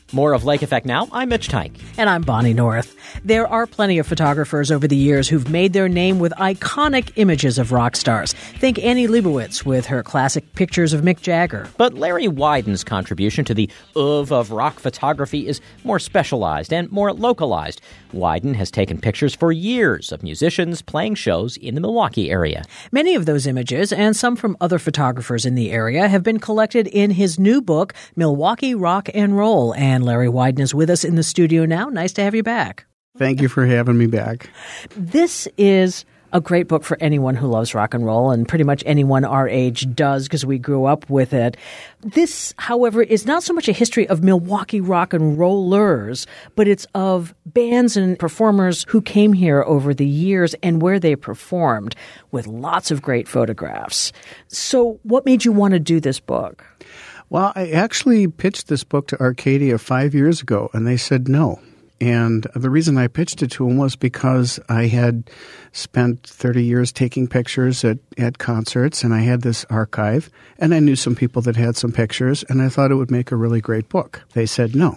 More of Lake Effect Now. I'm Mitch Tyke. And I'm Bonnie North. There are plenty of photographers over the years who've made their name with iconic images of rock stars. Think Annie Leibovitz with her classic pictures of Mick Jagger. But Larry Wyden's contribution to the oeuvre of rock photography is more specialized and more localized. Wyden has taken pictures for years of musicians playing shows in the Milwaukee area. Many of those images, and some from other photographers in the area, have been collected in his new book, Milwaukee Rock and Roll. And Larry Wyden is with us in the studio now. Nice to have you back. Thank you for having me back. This is a great book for anyone who loves rock and roll, and pretty much anyone our age does because we grew up with it. This, however, is not so much a history of Milwaukee rock and rollers, but it's of bands and performers who came here over the years and where they performed, with lots of great photographs. So what made you want to do this book? Well, I actually pitched this book to Arcadia 5 years ago, and they said no. And the reason I pitched it to them was because I had spent 30 years taking pictures at concerts, and I had this archive, and I knew some people that had some pictures, and I thought it would make a really great book. They said no.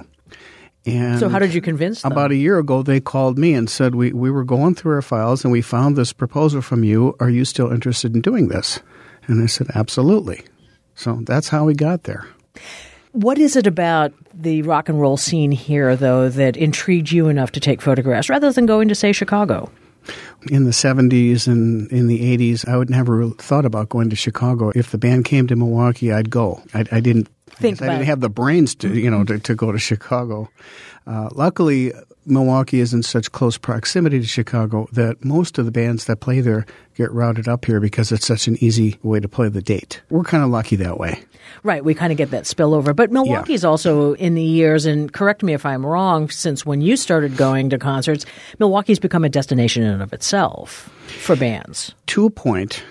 And so how did you convince them? About a year ago, they called me and said, we were going through our files, and we found this proposal from you. Are you still interested in doing this? And I said, absolutely. So that's how we got there. What is it about the rock and roll scene here, though, that intrigued you enough to take photographs rather than going to, say, Chicago? In the 70s and in the 80s, I would never thought about going to Chicago. If the band came to Milwaukee, I'd go. I didn't have the brains to go to Chicago. Luckily, Milwaukee is in such close proximity to Chicago that most of the bands that play there get routed up here because it's such an easy way to play the date. We're kind of lucky that way. Right, we kind of get that spillover. But Milwaukee's also, in the years, and correct me if I'm wrong, since when you started going to concerts, Milwaukee's become a destination in and of itself for bands. To a point,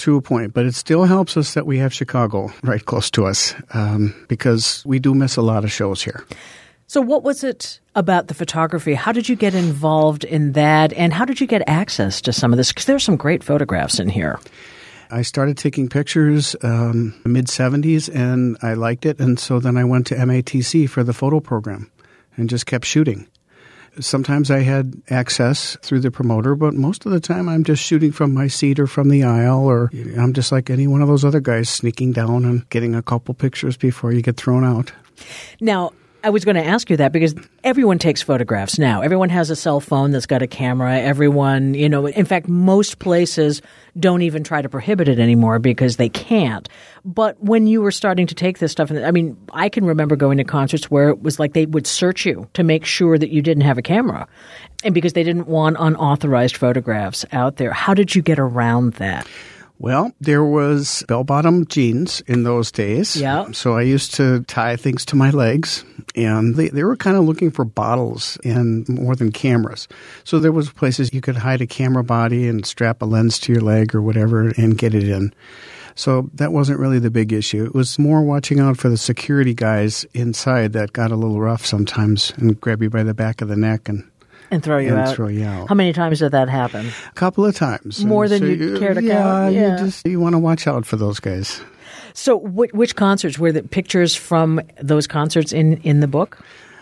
but it still helps us that we have Chicago right close to us because we do miss a lot of shows here. So what was it about the photography? How did you get involved in that, and how did you get access to some of this? Because there are some great photographs in here. I started taking pictures mid-'70s, and I liked it, and so then I went to MATC for the photo program and just kept shooting. Sometimes I had access through the promoter, but most of the time I'm just shooting from my seat or from the aisle, or I'm just like any one of those other guys sneaking down and getting a couple pictures before you get thrown out. Now, I was going to ask you that because everyone takes photographs now. Everyone has a cell phone that's got a camera. Everyone, in fact, most places don't even try to prohibit it anymore because they can't. But when you were starting to take this stuff, I can remember going to concerts where it was like they would search you to make sure that you didn't have a camera. And because they didn't want unauthorized photographs out there. How did you get around that? Well, there was bell-bottom jeans in those days. Yeah. So I used to tie things to my legs, and they were kind of looking for bottles and more than cameras. So there was places you could hide a camera body and strap a lens to your leg or whatever and get it in. So that wasn't really the big issue. It was more watching out for the security guys inside that got a little rough sometimes and grab you by the back of the neck and throw you out. How many times did that happen? A couple of times. More than you care to count? Yeah, you want to watch out for those guys. So which concerts? Were the pictures from those concerts in the book?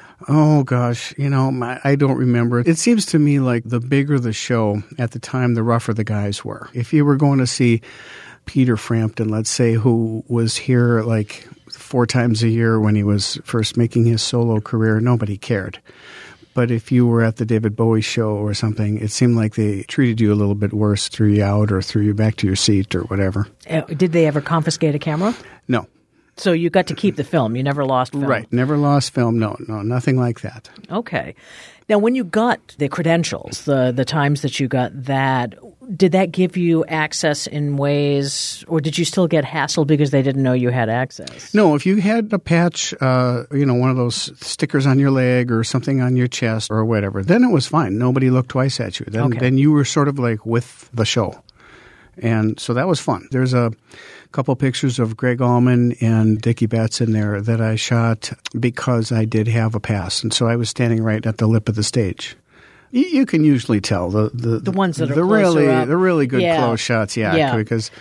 Oh, gosh. I don't remember. It seems to me like the bigger the show at the time, the rougher the guys were. If you were going to see Peter Frampton, let's say, who was here like 4 times a year when he was first making his solo career, nobody cared. But if you were at the David Bowie show or something, it seemed like they treated you a little bit worse, threw you out or threw you back to your seat or whatever. Did they ever confiscate a camera? No. So you got to keep the film. You never lost film. Right. Never lost film. No, nothing like that. Okay. Now, when you got the credentials, the times that you got that, did that give you access in ways, or did you still get hassled because they didn't know you had access? No, if you had a patch, one of those stickers on your leg or something on your chest or whatever, then it was fine. Nobody looked twice at you. Then you were sort of like with the show. And so that was fun. There's a couple pictures of Greg Allman and Dickie Betts in there that I shot because I did have a pass. And so I was standing right at the lip of the stage. You can usually tell the ones that are the closer really up. the really good close shots, because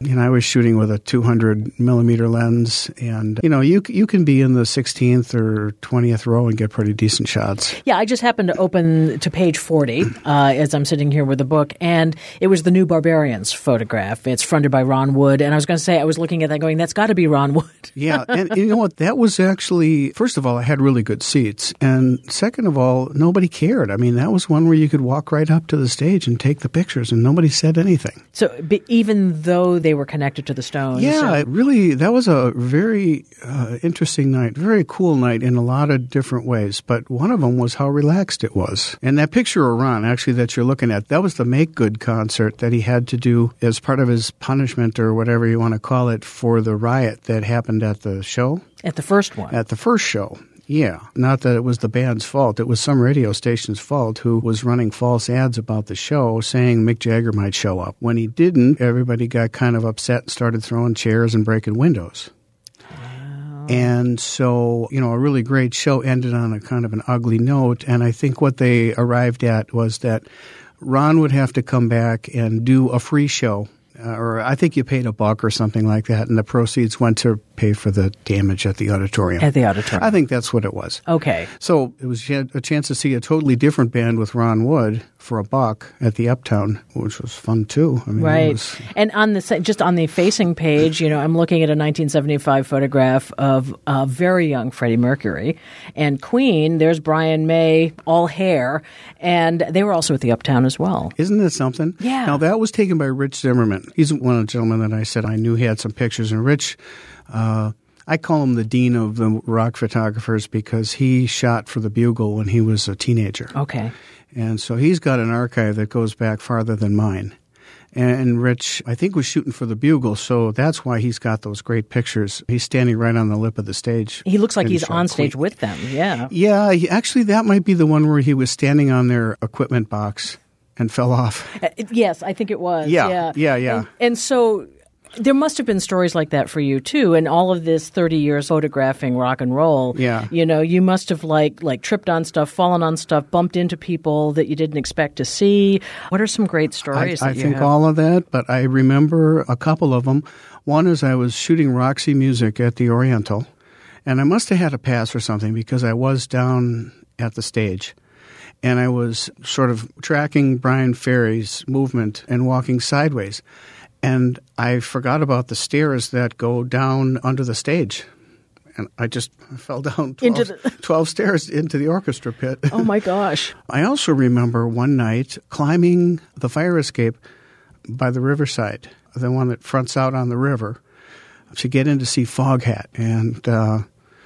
I was shooting with a 200 millimeter lens, and you can be in the 16th or 20th row and get pretty decent shots. Yeah, I just happened to open to page 40 as I'm sitting here with the book, and it was the New Barbarians photograph. It's fronted by Ron Wood, and I was going to say, I was looking at that going, that's got to be Ron Wood. Yeah, and you know what? That was actually, first of all, I had really good seats, and second of all, nobody cared. I mean, that was one where you could walk right up to the stage and take the pictures, and nobody said anything. So even though they were connected to the Stones. Yeah, that was a very interesting night, very cool night in a lot of different ways. But one of them was how relaxed it was. And that picture of Ron, actually, that you're looking at, that was the Make Good concert that he had to do as part of his punishment or whatever you want to call it for the riot that happened at the show. At the first one. At the first show. Yeah, not that it was the band's fault. It was some radio station's fault who was running false ads about the show saying Mick Jagger might show up. When he didn't, everybody got kind of upset and started throwing chairs and breaking windows. Wow. And so, a really great show ended on a kind of an ugly note. And I think what they arrived at was that Ron would have to come back and do a free show. Or I think you paid $1 or something like that, and the proceeds went to pay for the damage at the auditorium. At the auditorium. I think that's what it was. Okay. So it was a chance to see a totally different band with Ron Wood for $1 at the Uptown, which was fun too. I mean, right. And just on the facing page, I'm looking at a 1975 photograph of a very young Freddie Mercury and Queen. There's Brian May, all hair, and they were also at the Uptown as well. Isn't it something? Yeah. Now that was taken by Rich Zimmerman. He's one of the gentlemen that I said I knew he had some pictures, and Rich. I call him the dean of the rock photographers because he shot for the Bugle when he was a teenager. Okay. And so he's got an archive that goes back farther than mine. And Rich, I think, was shooting for the Bugle, so that's why he's got those great pictures. He's standing right on the lip of the stage. He looks like he's on stage with them, yeah. Yeah, actually, that might be the one where he was standing on their equipment box and fell off. Yes, I think it was. Yeah. And so there must have been stories like that for you too. And all of this 30 years photographing rock and roll. Yeah. You must have like tripped on stuff, fallen on stuff, bumped into people that you didn't expect to see. What are some great stories? I think all of that, but I remember a couple of them. One is I was shooting Roxy Music at the Oriental, and I must have had a pass or something because I was down at the stage. And I was sort of tracking Brian Ferry's movement and walking sideways. And I forgot about the stairs that go down under the stage. And I just fell down 12 stairs into the orchestra pit. Oh, my gosh. I also remember one night climbing the fire escape by the riverside, the one that fronts out on the river, to get in to see Foghat. And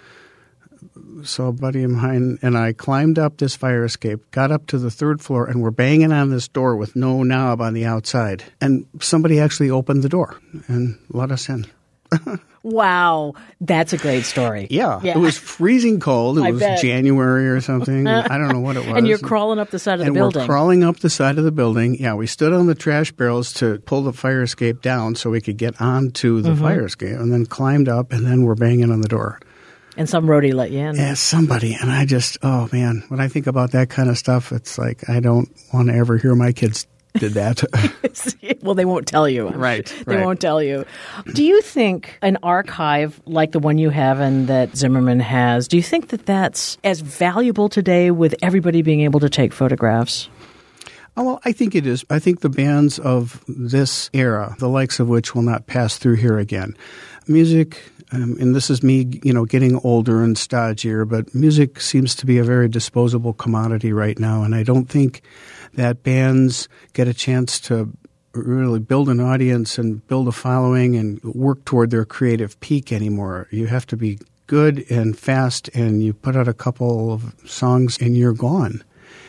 so a buddy of mine and I climbed up this fire escape, got up to the third floor, and we're banging on this door with no knob on the outside. And somebody actually opened the door and let us in. Wow. That's a great story. Yeah. It was freezing cold. It was bet. January or something. I don't know what it was. And you're crawling up the side of the building. And we're crawling up the side of the building. Yeah, we stood on the trash barrels to pull the fire escape down so we could get onto the fire escape, and then climbed up, and then we're banging on the door. And some roadie let you in. Yeah, somebody. And I just, oh, man, when I think about that kind of stuff, it's like I don't want to ever hear my kids did that. Well, they won't tell you. Right. They won't tell you. Do you think an archive like the one you have and that Zimmerman has, do you think that that's as valuable today with everybody being able to take photographs? Oh, well, I think it is. I think the bands of this era, the likes of which will not pass through here again. Music, and this is me, getting older and stodgier, but music seems to be a very disposable commodity right now, and I don't think that bands get a chance to really build an audience and build a following and work toward their creative peak anymore. You have to be good and fast, and you put out a couple of songs and you're gone.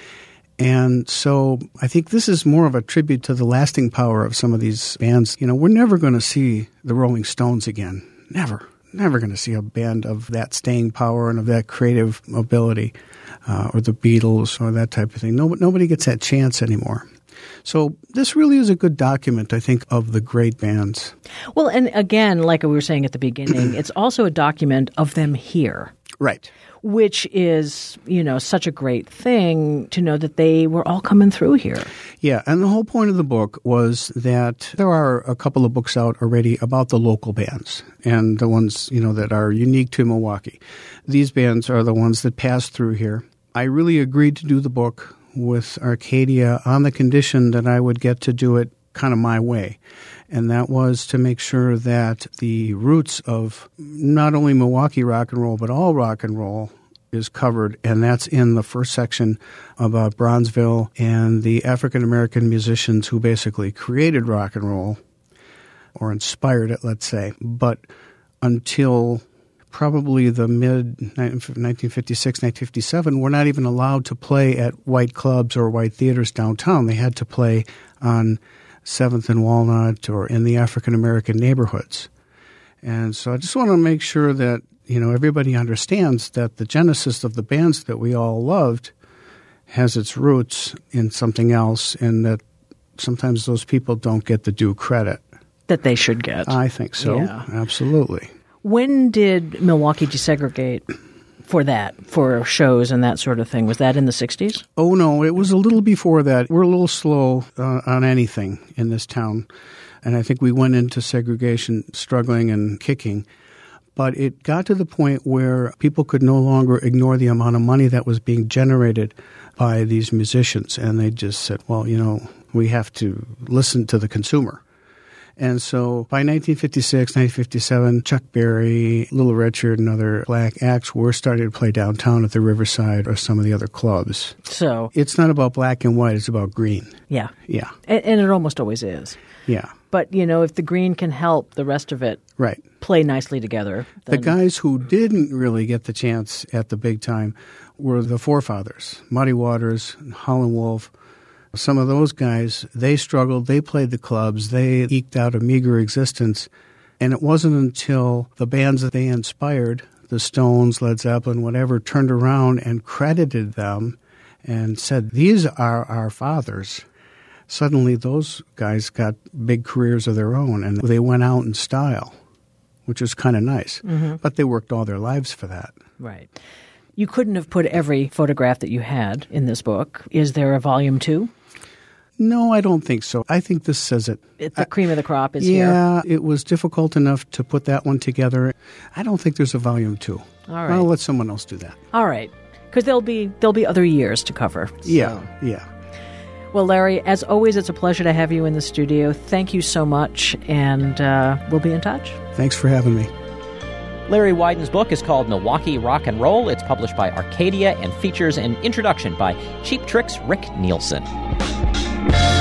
And so I think this is more of a tribute to the lasting power of some of these bands. We're never going to see the Rolling Stones again. Never going to see a band of that staying power and of that creative ability, or the Beatles or that type of thing. Nobody gets that chance anymore. So this really is a good document, I think, of the great bands. Well, and again, like we were saying at the beginning, it's also a document of them here. Right. Which is, such a great thing to know that they were all coming through here. Yeah, and the whole point of the book was that there are a couple of books out already about the local bands and the ones, that are unique to Milwaukee. These bands are the ones that pass through here. I really agreed to do the book with Arcadia on the condition that I would get to do it kind of my way. And that was to make sure that the roots of not only Milwaukee rock and roll, but all rock and roll is covered. And that's in the first section about Bronzeville and the African-American musicians who basically created rock and roll or inspired it, let's say. But until probably the mid-1956, 1957, we're not even allowed to play at white clubs or white theaters downtown. They had to play on 7th and Walnut or in the African-American neighborhoods. And so I just want to make sure that, everybody understands that the genesis of the bands that we all loved has its roots in something else, and that sometimes those people don't get the due credit that they should get. I think so. Yeah. Absolutely. When did Milwaukee desegregate for shows and that sort of thing? Was that in the 60s? Oh, no, it was a little before that. We're a little slow on anything in this town, and I think we went into segregation struggling and kicking. But it got to the point where people could no longer ignore the amount of money that was being generated by these musicians, and they just said, well, we have to listen to the consumer. And so by 1956, 1957, Chuck Berry, Little Richard, and other black acts were starting to play downtown at the Riverside or some of the other clubs. So it's not about black and white, it's about green. Yeah. Yeah. And it almost always is. Yeah. But, if the green can help the rest of it right. play nicely together. The guys who didn't really get the chance at the big time were the forefathers, Muddy Waters, Howlin' Wolf. Some of those guys, they struggled, they played the clubs, they eked out a meager existence. And it wasn't until the bands that they inspired, the Stones, Led Zeppelin, whatever, turned around and credited them and said, these are our fathers. Suddenly those guys got big careers of their own, and they went out in style, which was kind of nice. Mm-hmm. But they worked all their lives for that. Right. You couldn't have put every photograph that you had in this book. Is there a volume 2? No, I don't think so. I think this says it. The cream of the crop is here. Yeah, it was difficult enough to put that one together. I don't think there's a volume 2. All right. I'll let someone else do that. All right. Because there'll be other years to cover. So. Yeah. Well, Larry, as always, it's a pleasure to have you in the studio. Thank you so much, and we'll be in touch. Thanks for having me. Larry Wyden's book is called Milwaukee Rock and Roll. It's published by Arcadia and features an introduction by Cheap Trick's Rick Nielsen.